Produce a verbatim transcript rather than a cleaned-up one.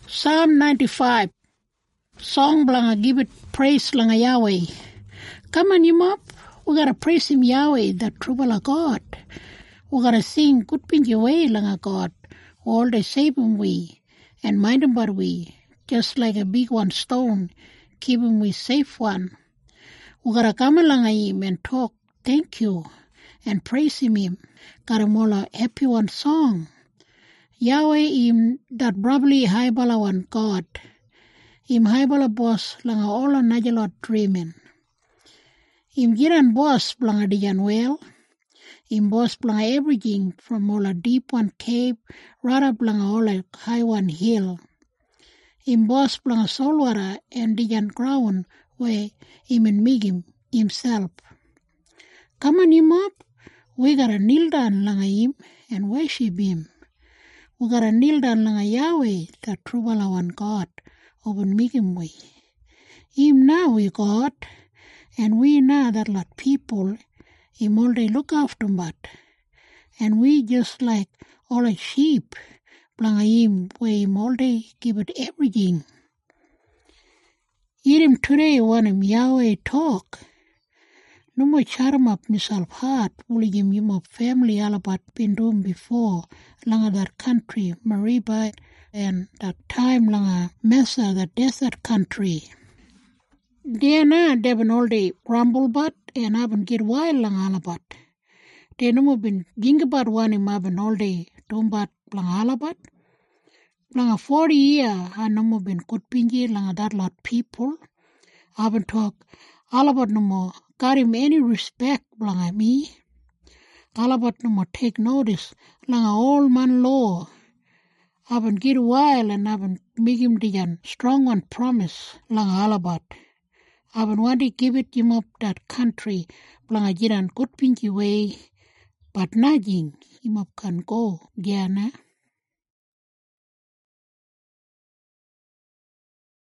Psalm ninety-five. Song blanga give it praise langa Yahweh. Come on, you up. We gotta praise him Yahweh, the true God. We gotta sing good pinky way langa God. All the saving we and mind him but we. Just like a big one stone, keep him we safe one. We gotta come along him and talk thank you and praise him. Gotta mola happy one song. Yahweh im that probably high bala one God. Im high bala boss langa all a najalot dreaming. Im giran boss blanga dijan well. Im boss blanga everything from all a deep one cave right up blanga all a high one hill. Im boss blanga solwara and dijan ground where im and him himself. Come on him up. We gotta kneel down langa him and worship him. We gotta kneel down langa Yahweh, the true one God, open make him way. Him now we God, and we know that lot people, him all they look after but, and we just like all a sheep, blanga him where him all day give it everything. Hear him today want him Yahweh talk. No more charm up myself heart, will him him of family all about been doing before, langa that country, Mariba, and that time langa Mesa, the desert country. They na they been all day grumble but and haven't get wild langa all about. They no more been ging about one him haven't all day don't but langa all about. Langa forty year I no more been good pingy langa that lot people. I haven't talk all about no more. Got him any respect blanga me. All about no more take notice langa old man law. Haven't get a while and haven't make him the strong one promise langa all about. Haven't want to give it him up that country blanga jiran good pinky way, but nothing him up can go, Giana.